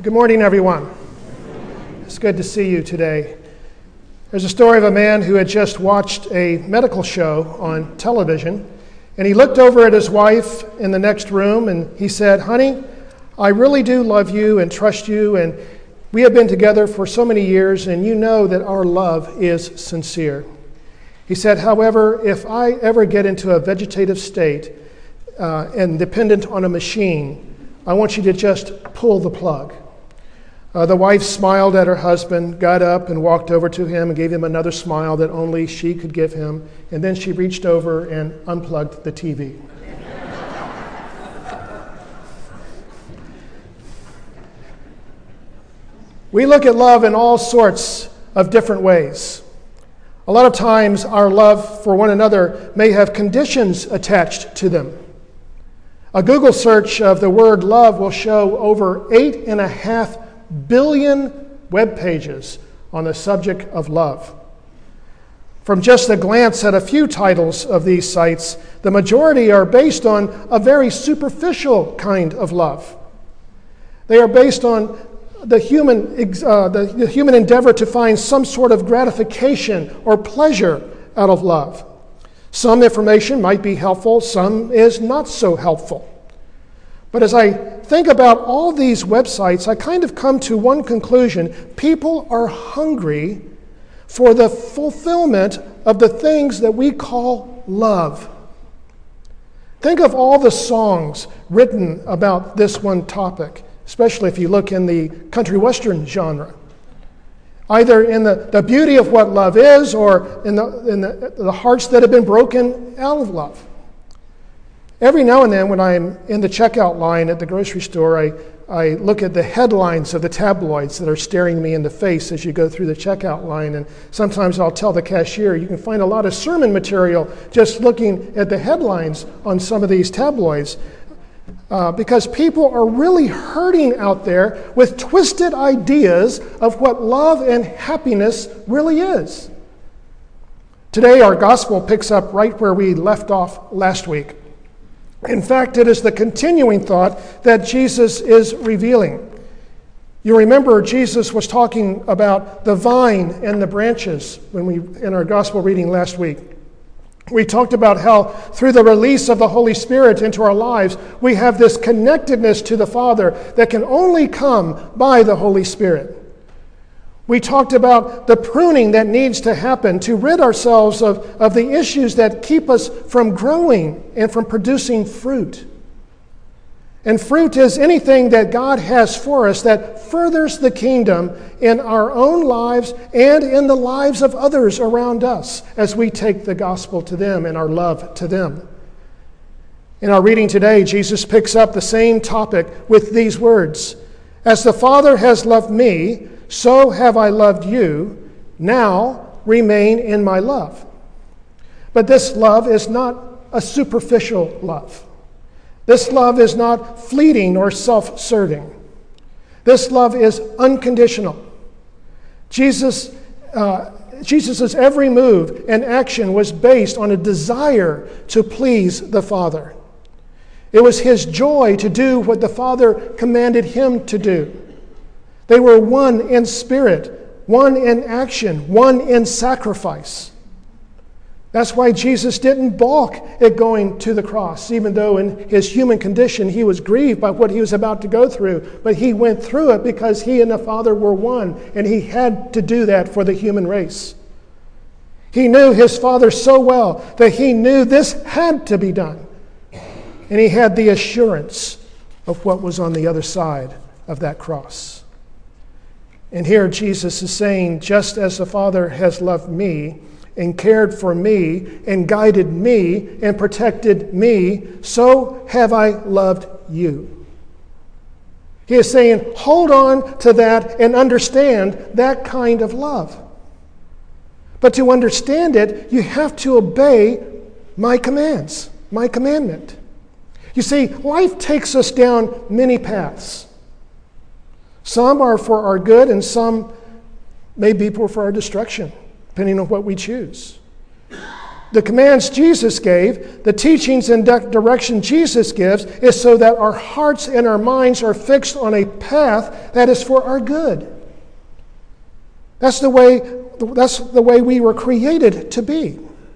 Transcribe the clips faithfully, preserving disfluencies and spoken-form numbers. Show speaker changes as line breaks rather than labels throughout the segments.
Good morning, everyone. It's good to see you today. There's a story of a man who had just watched a medical show on television, and he looked over at his wife in the next room and he said, "Honey, I really do love you and trust you, and we have been together for so many years, and you know that our love is sincere." He said, "However, if I ever get into a vegetative state uh, and dependent on a machine, I want you to just pull the plug." Uh, the wife smiled at her husband, got up and walked over to him and gave him another smile that only she could give him, and then she reached over and unplugged the T V. We look at love in all sorts of different ways. A lot of times our love for one another may have conditions attached to them. A Google search of the word love will show over eight and a half billion web pages on the subject of love. From just a glance at a few titles of these sites, the majority are based on a very superficial kind of love. They are based on the human, uh, the, the human endeavor to find some sort of gratification or pleasure out of love. Some information might be helpful, some is not so helpful. But as I think about all these websites, I kind of come to one conclusion. People are hungry for the fulfillment of the things that we call love. Think of all the songs written about this one topic, especially if you look in the country western genre. Either in the, the beauty of what love is, or in, the, in the, the hearts that have been broken out of love. Every now and then when I'm in the checkout line at the grocery store, I, I look at the headlines of the tabloids that are staring me in the face as you go through the checkout line. And sometimes I'll tell the cashier, you can find a lot of sermon material just looking at the headlines on some of these tabloids. Uh, because people are really hurting out there with twisted ideas of what love and happiness really is. Today our gospel picks up right where we left off last week. In fact, it is the continuing thought that Jesus is revealing. You remember Jesus was talking about the vine and the branches when we in our gospel reading last week. We talked about how through the release of the Holy Spirit into our lives, we have this connectedness to the Father that can only come by the Holy Spirit. We talked about the pruning that needs to happen to rid ourselves of, of the issues that keep us from growing and from producing fruit. And fruit is anything that God has for us that furthers the kingdom in our own lives and in the lives of others around us as we take the gospel to them and our love to them. In our reading today, Jesus picks up the same topic with these words, "As the Father has loved me, so have I loved you. Now remain in my love." But this love is not a superficial love. This love is not fleeting or self-serving. This love is unconditional. Jesus, uh, Jesus' every move and action was based on a desire to please the Father. It was his joy to do what the Father commanded him to do. They were one in spirit, one in action, one in sacrifice. That's why Jesus didn't balk at going to the cross, even though in his human condition he was grieved by what he was about to go through. But he went through it because he and the Father were one, and he had to do that for the human race. He knew his Father so well that he knew this had to be done. And he had the assurance of what was on the other side of that cross. And here Jesus is saying, just as the Father has loved me and cared for me and guided me and protected me, so have I loved you. He is saying, hold on to that and understand that kind of love. But to understand it, you have to obey my commands, my commandment. You see, life takes us down many paths. Some are for our good and some may be for our destruction, depending on what we choose. The commands Jesus gave, the teachings and direction Jesus gives, is so that our hearts and our minds are fixed on a path that is for our good. That's the way, that's the way we were created to be.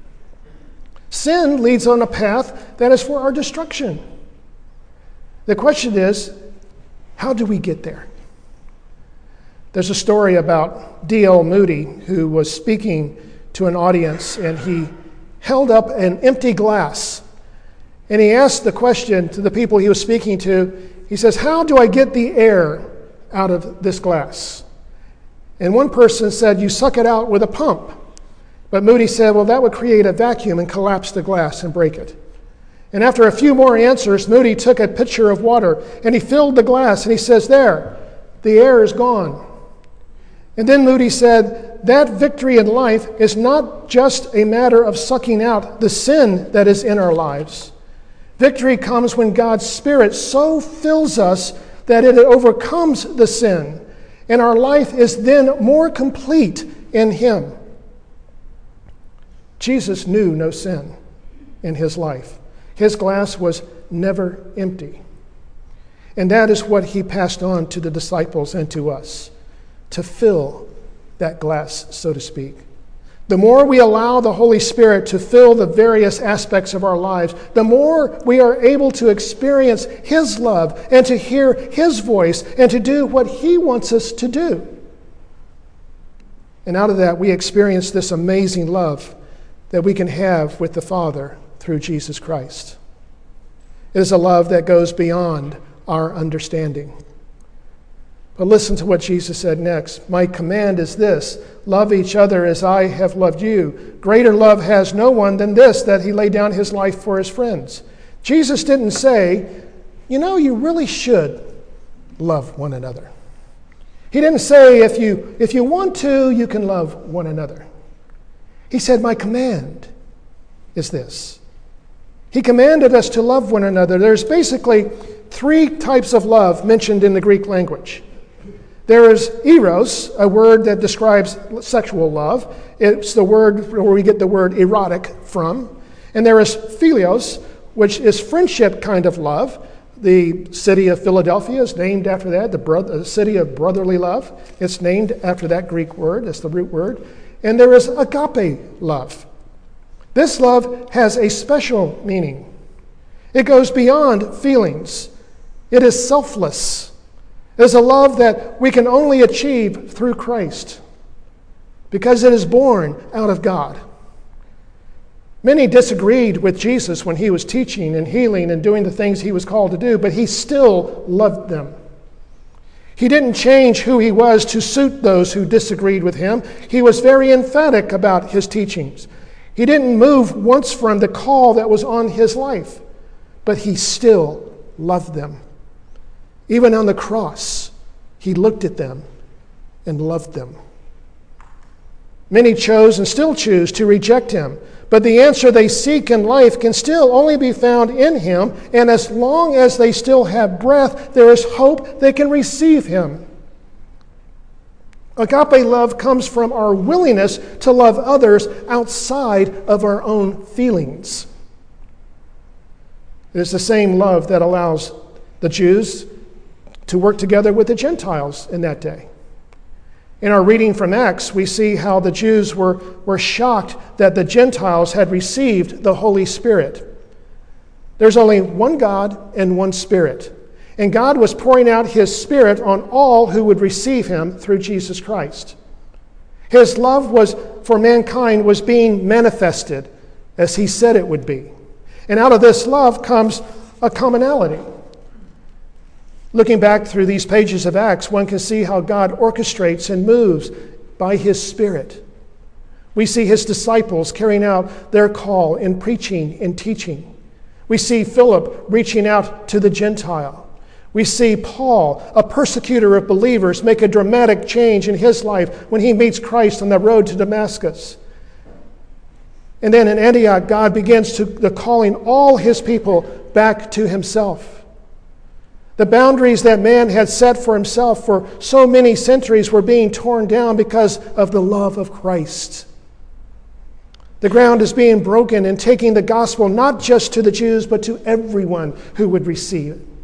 Sin leads on a path that is for our destruction. The question is, how do we get there? There's a story about D L Moody, who was speaking to an audience, and he held up an empty glass. And he asked the question to the people he was speaking to. He says, "How do I get the air out of this glass?" And one person said, "You suck it out with a pump." But Moody said, "Well, that would create a vacuum and collapse the glass and break it." And after a few more answers, Moody took a pitcher of water and he filled the glass and he says, "There, the air is gone." And then Moody said, that victory in life is not just a matter of sucking out the sin that is in our lives. Victory comes when God's Spirit so fills us that it overcomes the sin, and our life is then more complete in Him. Jesus knew no sin in His life. His glass was never empty. And that is what He passed on to the disciples and to us, to fill that glass, so to speak. The more we allow the Holy Spirit to fill the various aspects of our lives, the more we are able to experience His love and to hear His voice and to do what He wants us to do. And out of that, we experience this amazing love that we can have with the Father through Jesus Christ. It is a love that goes beyond our understanding. But listen to what Jesus said next. "My command is this, love each other as I have loved you. Greater love has no one than this, that he lay down his life for his friends." Jesus didn't say, you know, you really should love one another. He didn't say, if you, if you want to, you can love one another. He said, my command is this. He commanded us to love one another. There's basically three types of love mentioned in the Greek language. There is eros, a word that describes sexual love. It's the word where we get the word erotic from. And there is philios, which is friendship kind of love. The city of Philadelphia is named after that, the, bro- the city of brotherly love. It's named after that Greek word. It's the root word. And there is agape love. This love has a special meaning. It goes beyond feelings. It is selfless. It is a love that we can only achieve through Christ because it is born out of God. Many disagreed with Jesus when he was teaching and healing and doing the things he was called to do, but he still loved them. He didn't change who he was to suit those who disagreed with him. He was very emphatic about his teachings. He didn't move once from the call that was on his life, but he still loved them. Even on the cross, he looked at them and loved them. Many chose and still choose to reject him, but the answer they seek in life can still only be found in him, and as long as they still have breath, there is hope they can receive him. Agape love comes from our willingness to love others outside of our own feelings. It is the same love that allows the Jews to work together with the Gentiles in that day. In our reading from Acts, we see how the Jews were, were shocked that the Gentiles had received the Holy Spirit. There's only one God and one Spirit. And God was pouring out His Spirit on all who would receive Him through Jesus Christ. His love was for mankind was being manifested as He said it would be. And out of this love comes a commonality. Looking back through these pages of Acts, one can see how God orchestrates and moves by His Spirit. We see His disciples carrying out their call in preaching and teaching. We see Philip reaching out to the Gentile. We see Paul, a persecutor of believers, make a dramatic change in his life when he meets Christ on the road to Damascus. And then in Antioch, God begins to the calling all His people back to Himself. The boundaries that man had set for himself for so many centuries were being torn down because of the love of Christ. The ground is being broken and taking the gospel not just to the Jews, but to everyone who would receive it.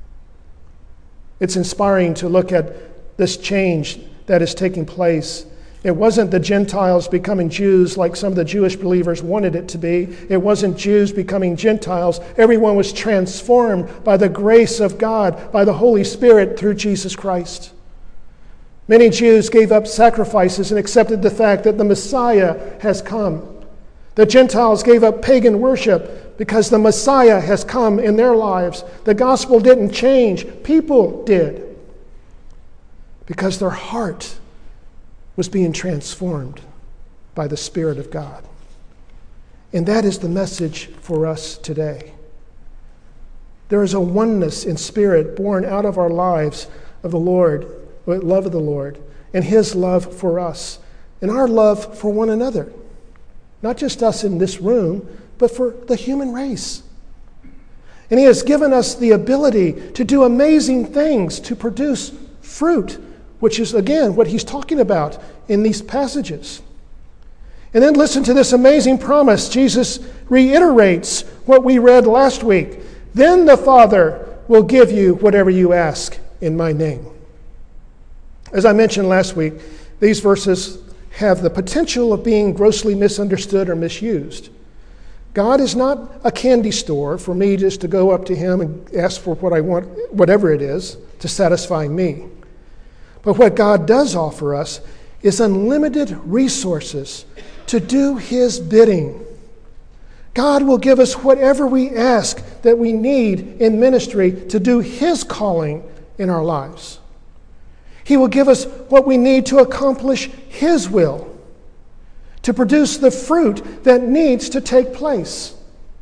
It's inspiring to look at this change that is taking place. It wasn't the Gentiles becoming Jews like some of the Jewish believers wanted it to be. It wasn't Jews becoming Gentiles. Everyone was transformed by the grace of God, by the Holy Spirit through Jesus Christ. Many Jews gave up sacrifices and accepted the fact that the Messiah has come. The Gentiles gave up pagan worship because the Messiah has come in their lives. The gospel didn't change. People did. Because their heart was being transformed by the Spirit of God. And that is the message for us today. There is a oneness in spirit born out of our lives of the Lord, love of the Lord, and His love for us, and our love for one another. Not just us in this room, but for the human race. And He has given us the ability to do amazing things, to produce fruit, which is, again, what He's talking about in these passages. And then listen to this amazing promise. Jesus reiterates what we read last week. Then the Father will give you whatever you ask in my name. As I mentioned last week, these verses have the potential of being grossly misunderstood or misused. God is not a candy store for me just to go up to Him and ask for what I want, whatever it is, to satisfy me. But what God does offer us is unlimited resources to do His bidding. God will give us whatever we ask that we need in ministry to do His calling in our lives. He will give us what we need to accomplish His will, to produce the fruit that needs to take place.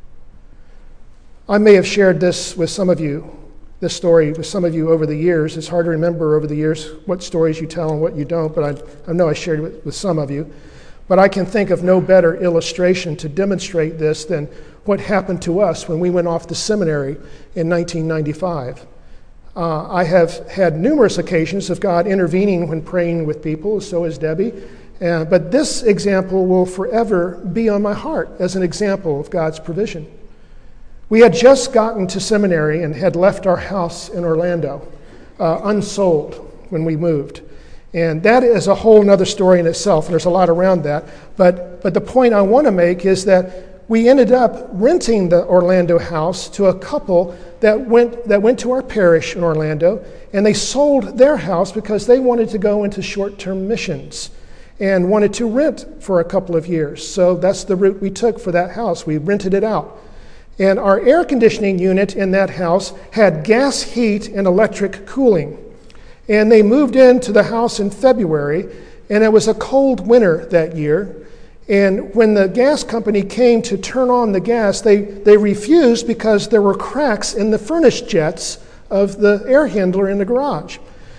I may have shared this with some of you, this story with some of you over the years. It's hard to remember over the years what stories you tell and what you don't, but I, I know I shared it with, with some of you. But I can think of no better illustration to demonstrate this than what happened to us when we went off to seminary in nineteen ninety-five. Uh, I have had numerous occasions of God intervening when praying with people, so has Debbie. Uh, but this example will forever be on my heart as an example of God's provision. We had just gotten to seminary and had left our house in Orlando uh, unsold when we moved. And that is a whole other story in itself, and there's a lot around that. But, but the point I want to make is that we ended up renting the Orlando house to a couple that went, that went to our parish in Orlando, and they sold their house because they wanted to go into short-term missions and wanted to rent for a couple of years. So that's the route we took for that house. We rented it out. And our air conditioning unit in that house had gas heat and electric cooling. And they moved into the house in February, and it was a cold winter that year. And when the gas company came to turn on the gas, they, they refused because there were cracks in the furnace jets of the air handler in the garage.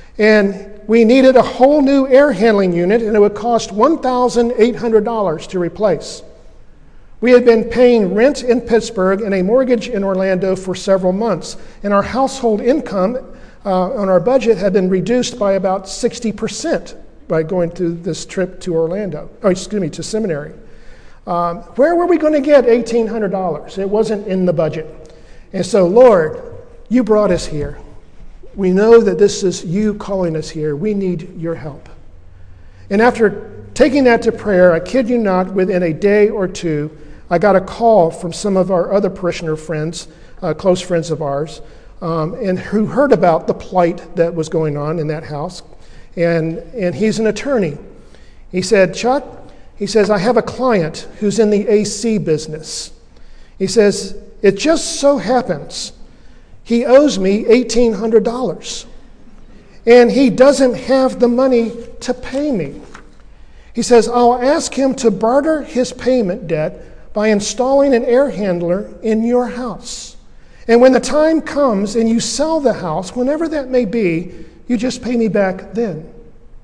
And we needed a whole new air handling unit, and it would cost one thousand eight hundred dollars to replace. We had been paying rent in Pittsburgh and a mortgage in Orlando for several months, and our household income uh, on our budget had been reduced by about sixty percent by going through this trip to Orlando, oh, excuse me, to seminary. Um, where were we going to get eighteen hundred dollars? It wasn't in the budget. And so, Lord, you brought us here. We know that this is you calling us here. We need your help. And after taking that to prayer, I kid you not, within a day or two, I got a call from some of our other parishioner friends, uh, close friends of ours, um, and who heard about the plight that was going on in that house. And, and he's an attorney. He said, Chuck, he says, I have a client who's in the A C business. He says, it just so happens he owes me eighteen hundred dollars. And he doesn't have the money to pay me. He says, I'll ask him to barter his payment debt by installing an air handler in your house. And when the time comes and you sell the house, whenever that may be, you just pay me back then.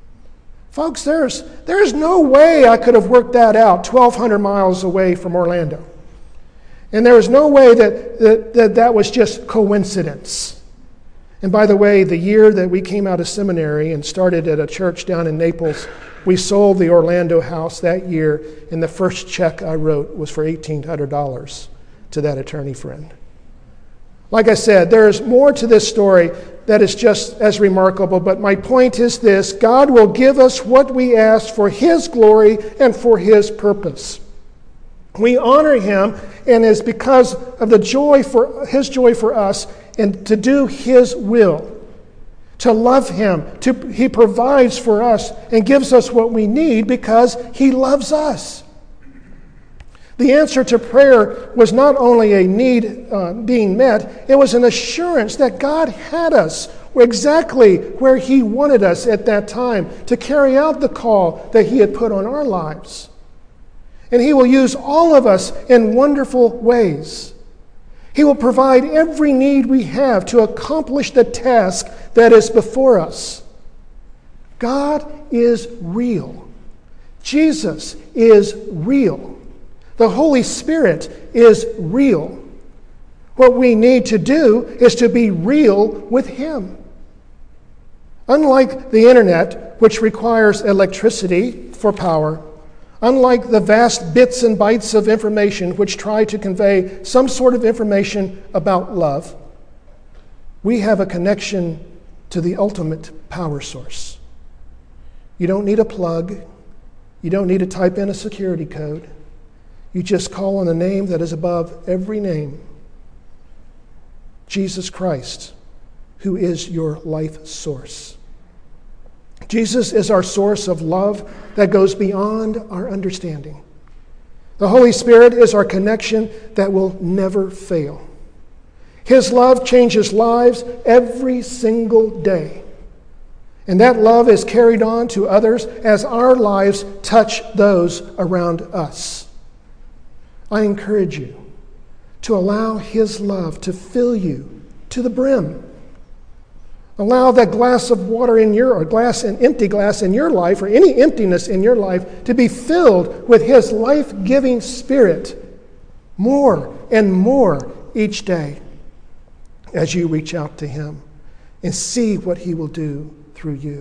Folks, there's, there's no way I could have worked that out twelve hundred miles away from Orlando. And there was no way that that, that that was just coincidence. And by the way, the year that we came out of seminary and started at a church down in Naples We sold the Orlando house that year, and the first check I wrote was for eighteen hundred dollars to that attorney friend. Like I said, there is more to this story that is just as remarkable, but my point is this: God will give us what we ask for His glory and for His purpose. We honor Him, and it's because of the joy for His joy for us, and to do His will, to love Him. To, He provides for us and gives us what we need because He loves us. The answer to prayer was not only a need uh, being met, it was an assurance that God had us exactly where He wanted us at that time to carry out the call that He had put on our lives. And He will use all of us in wonderful ways. He will provide every need we have to accomplish the task that is before us. God is real. Jesus is real. The Holy Spirit is real. What we need to do is to be real with Him. Unlike the internet, which requires electricity for power, unlike the vast bits and bytes of information which try to convey some sort of information about love, we have a connection to the ultimate power source. You don't need a plug. You don't need to type in a security code. You just call on the name that is above every name, Jesus Christ, who is your life source. Jesus is our source of love that goes beyond our understanding. The Holy Spirit is our connection that will never fail. His love changes lives every single day. And that love is carried on to others as our lives touch those around us. I encourage you to allow His love to fill you to the brim. Allow that glass of water in your, or glass, an empty glass in your life, or any emptiness in your life, to be filled with His life-giving Spirit more and more each day as you reach out to Him and see what He will do through you.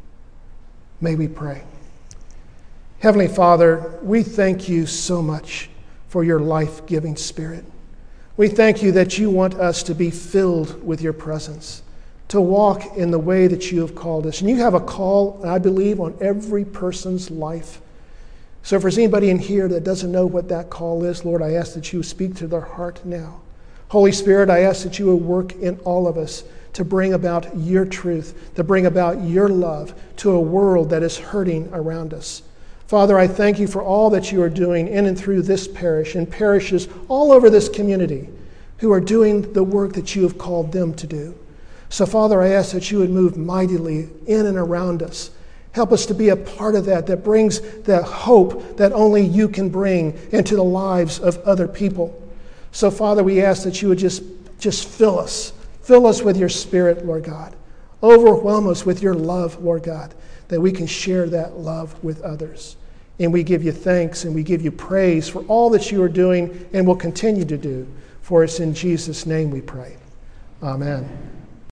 May we pray. Heavenly Father, we thank You so much for Your life-giving Spirit. We thank You that You want us to be filled with Your presence, to walk in the way that You have called us. And You have a call, I believe, on every person's life. So if there's anybody in here that doesn't know what that call is, Lord, I ask that You would speak to their heart now. Holy Spirit, I ask that You would work in all of us to bring about Your truth, to bring about Your love to a world that is hurting around us. Father, I thank You for all that You are doing in and through this parish and parishes all over this community who are doing the work that You have called them to do. So, Father, I ask that You would move mightily in and around us. Help us to be a part of that, that brings the hope that only You can bring into the lives of other people. So, Father, we ask that You would just, just fill us. Fill us with Your Spirit, Lord God. Overwhelm us with Your love, Lord God, that we can share that love with others. And we give You thanks and we give You praise for all that You are doing and will continue to do. For it's in Jesus' name we pray. Amen.